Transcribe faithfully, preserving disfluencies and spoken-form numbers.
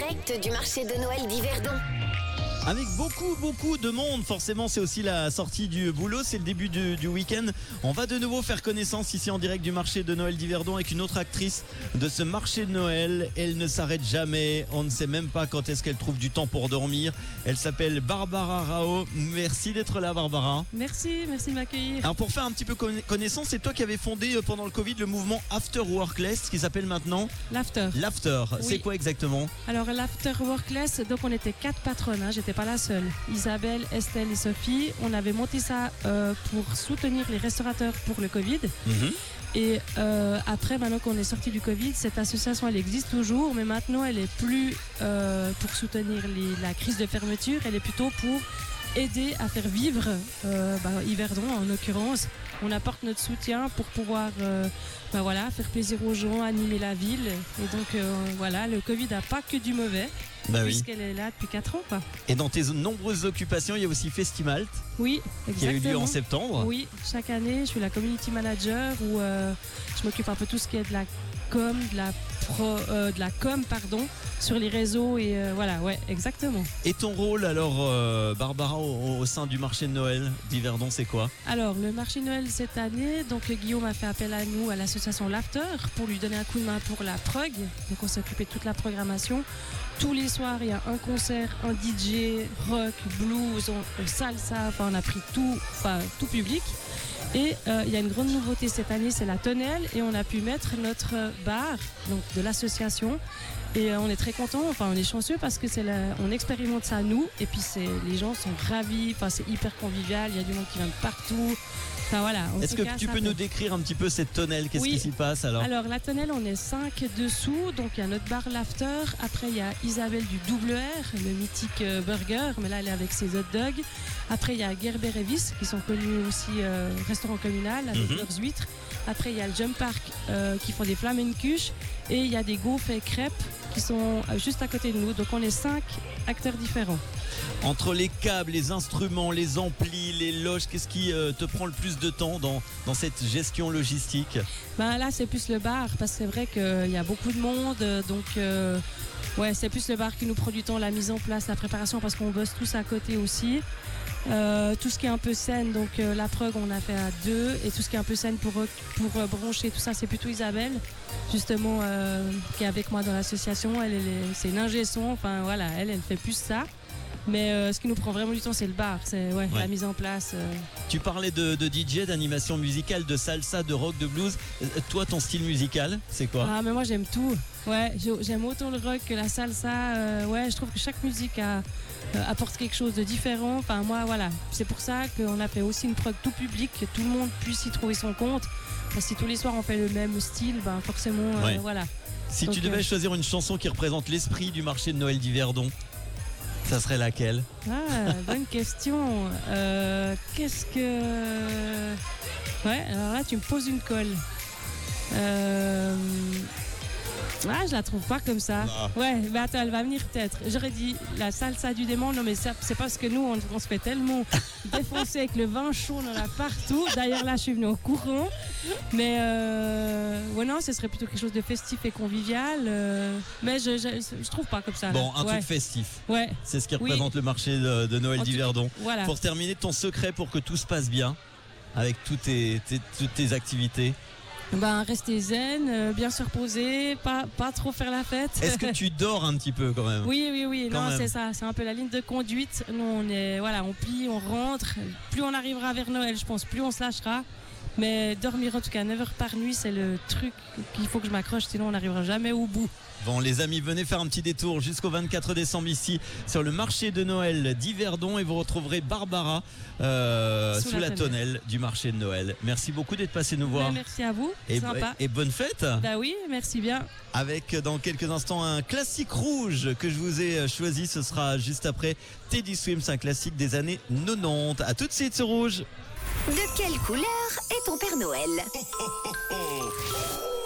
direct du marché de Noël d'Yverdon. Avec beaucoup, beaucoup de monde. Forcément, c'est aussi la sortie du boulot. C'est le début du, du week-end. On va de nouveau faire connaissance ici en direct du marché de Noël d'Yverdon avec une autre actrice de ce marché de Noël. Elle ne s'arrête jamais. On ne sait même pas quand est-ce qu'elle trouve du temps pour dormir. Elle s'appelle Barbara Rao. Merci d'être là, Barbara. Merci, merci de m'accueillir. Alors, pour faire un petit peu connaissance, c'est toi qui avais fondé pendant le Covid le mouvement After Workless, qui s'appelle maintenant L'After. L'After. Oui. C'est quoi exactement? Alors, l'After Workless, donc on était quatre patronnes. Hein, j'étais pas la seule. Isabelle, Estelle et Sophie. On avait monté ça euh, pour soutenir les restaurateurs pour le Covid. Mm-hmm. Et euh, après, maintenant qu'on est sorti du Covid, cette association, elle existe toujours, mais maintenant, elle est plus euh, pour soutenir les, la crise de fermeture, elle est plutôt pour aider à faire vivre euh, bah, Yverdon en l'occurrence. On apporte notre soutien pour pouvoir euh, bah, voilà, faire plaisir aux gens, animer la ville. Et donc euh, voilà, le Covid n'a pas que du mauvais. Bah oui. Puisqu'elle est là depuis quatre ans. Quoi. Et dans tes nombreuses occupations, il y a aussi Festimalt. Oui, exactement. Qui a eu lieu en septembre. Oui, chaque année, je suis la community manager où euh, je m'occupe un peu tout ce qui est de la com, de la pro, euh, de la com, pardon, sur les réseaux et euh, voilà, ouais, exactement. Et ton rôle alors, euh, Barbara, au, au sein du marché de Noël d'Yverdon, c'est quoi? Alors, le marché de Noël cette année, donc Guillaume a fait appel à nous, à l'association L'After, pour lui donner un coup de main pour la prog. Donc, on s'est occupé de toute la programmation. Tous les soirs, il y a un concert, un D J, rock, blues, on, salsa, enfin, on a pris tout, enfin, tout public. Et euh, il y a une grande nouveauté cette année, c'est la tonnelle, et on a pu mettre notre bar, donc de l'association. Et euh, on est très contents, enfin on est chanceux parce que c'est la, on expérimente ça nous, et puis c'est, les gens sont ravis, enfin c'est hyper convivial, il y a du monde qui vient de partout. Enfin voilà. Est-ce que tu peux nous décrire un petit peu cette tonnelle? Qu'est-ce oui. qui s'y passe alors? Alors la tonnelle, on est cinq dessous, donc il y a notre bar L'After. Après il y a Isabelle du Double R, le mythique euh, burger, mais là elle est avec ses hot dogs. Après il y a Gerber et Vis qui sont connus aussi euh, restaurant communal avec mm-hmm. leurs huîtres. Après il y a le Jump Park euh, qui font des flamencuches et il y a des gaufres et crêpes qui sont juste à côté de nous. Donc on est cinq acteurs différents. Entre les câbles, les instruments, les amplis, les loges, qu'est-ce qui euh, te prend le plus de temps dans, dans cette gestion logistique? Ben là c'est plus le bar parce que c'est vrai qu'il y a beaucoup de monde, donc euh, ouais, c'est plus le bar qui nous prend du temps, la mise en place, la préparation, parce qu'on bosse tous à côté aussi. Euh, tout ce qui est un peu scène, donc euh, la prog on a fait à deux, et tout ce qui est un peu scène pour, pour euh, broncher tout ça, c'est plutôt Isabelle justement euh, qui est avec moi dans l'association. Elle, elle est, c'est une ingé son, enfin voilà, elle elle fait plus ça. Mais euh, ce qui nous prend vraiment du temps, c'est le bar, c'est ouais, ouais. la mise en place. Euh... Tu parlais de, de D J, d'animation musicale, de salsa, de rock, de blues. Toi, ton style musical, c'est quoi? Ah, mais moi, j'aime tout. Ouais, j'aime autant le rock que la salsa. Euh, ouais, je trouve que chaque musique a, euh, apporte quelque chose de différent. Enfin, moi, voilà. C'est pour ça qu'on a fait aussi une prog tout public, que tout le monde puisse y trouver son compte. Parce que si tous les soirs on fait le même style, ben forcément, euh, ouais. voilà. Si Donc, tu devais euh... choisir une chanson qui représente l'esprit du marché de Noël d'Yverdon, ça serait laquelle? Ah, bonne question. Euh, qu'est-ce que... Ouais, alors là, tu me poses une colle. Euh... Ah, je la trouve pas comme ça. Ah. Ouais, mais attends, elle va venir peut-être. J'aurais dit la salsa du démon. Non, mais ça, c'est parce que nous, on, on se fait tellement défoncer avec le vin chaud, on en a partout. D'ailleurs, là, je suis venue au courant. Mais euh, ouais, non, ce serait plutôt quelque chose de festif et convivial. Euh, mais je, je, je trouve pas comme ça. Bon, là. un ouais. truc festif. Ouais. C'est ce qui représente oui. le marché de, de Noël en d'Yverdon. Voilà. Pour terminer, ton secret pour que tout se passe bien avec toutes tes, tes, toutes tes activités? Ben, rester zen, euh, bien se reposer, pas, pas trop faire la fête. Est-ce que tu dors un petit peu quand même? Oui, oui, oui. Quand non, même. c'est ça. C'est un peu la ligne de conduite. Nous, on est, voilà, on plie, on rentre. Plus on arrivera vers Noël, je pense, plus on se lâchera. Mais dormir en tout cas neuf heures par nuit, c'est le truc qu'il faut que je m'accroche, sinon on n'arrivera jamais au bout. Bon les amis, venez faire un petit détour jusqu'au vingt-quatre décembre ici sur le marché de Noël d'Yverdon et vous retrouverez Barbara euh, sous, sous la, la tonnelle du marché de Noël. Merci beaucoup d'être passé nous voir. Ben, merci à vous, et, sympa. Et bonne fête. Bah oui, merci bien. Avec dans quelques instants un classique rouge que je vous ai choisi, ce sera juste après Teddy Swims, un classique des années quatre-vingt-dix. À tout de suite sur Rouge. De quelle couleur est ton Père Noël?